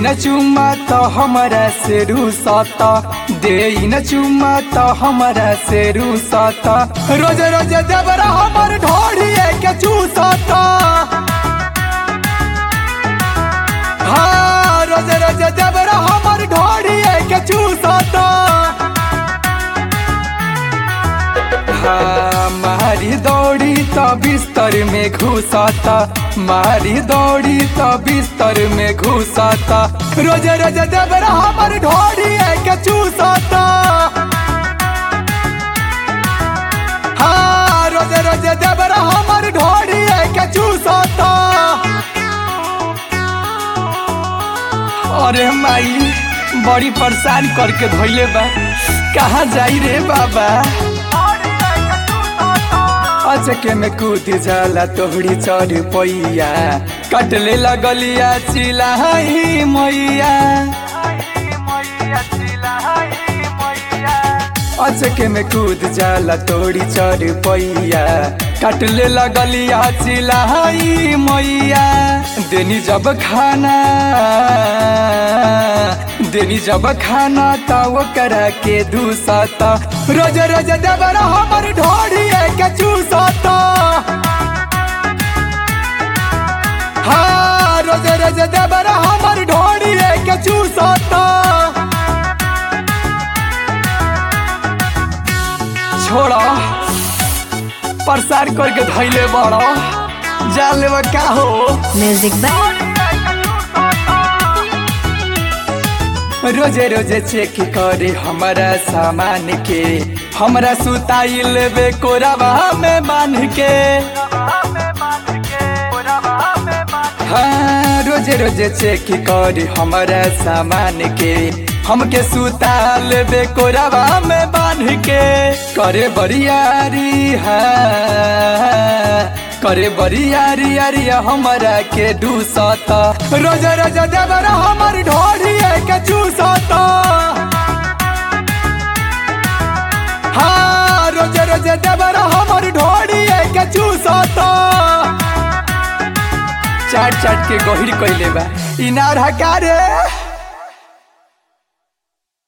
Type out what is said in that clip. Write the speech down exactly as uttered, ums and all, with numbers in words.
न चुम्मा तो हमारा से रूसता, दे न चुम्मा तो हमारा से रूसता। रोज रोज देवरा हमर ढोढ़िए के चूसता, हाँ रोज रोज देवरा हमर ढोढ़िए के चूसता। हाँ मारी दौड़ी तो बिस्तर में घुसाता, मारी दौड़ी तो बिस्तर में घुसाता। रोज रोज देवरा हमर ढोढ़िए के चूसता, हाँ रोज रोज देवरा हमर ढोढ़िए के चूसता। अरे माई बड़ी परेशान करके धोइले बा, कहाँ जाई रे बाबा। अचके में कूद जाला तोहरी चढ़ पैया, कटले लगलिया चिल्लाई मैया। अचके में कूद जाला तोहरी चढ़ पैया, कटले लगलिया चिल्लाई मैया। देनी जब खाना देनी जब खाना ता वो करा के दूसता। रोज रोज देवरा हमर ढोढ़िए के चूसता, हाँ रोज रोज देवरा हमर ढोढ़िए के चूसता। छोड़ा प्रसार करके धैले बड़ा जान लेवा का हो। म्यूजिक बाय रोजे रोजे चेक करे हमारा सामान के, हमरा सुताई लेबे कोरावा में बांध के। हाँ रोजे रोजे चेक करे हमारा सामान के, हमके सुता लेबे कोरावा में बांध के। करे बरियारी हाँ करे बरियारी अरिया हमारा के डूसता। रोज रोज देवरा हमर ढोढ़िए के चूसता, हाँ रोज रोज देवरा हमर ढोढ़िए के चूसता। चाट चाट के गहिर कइले बा इनार हकारे।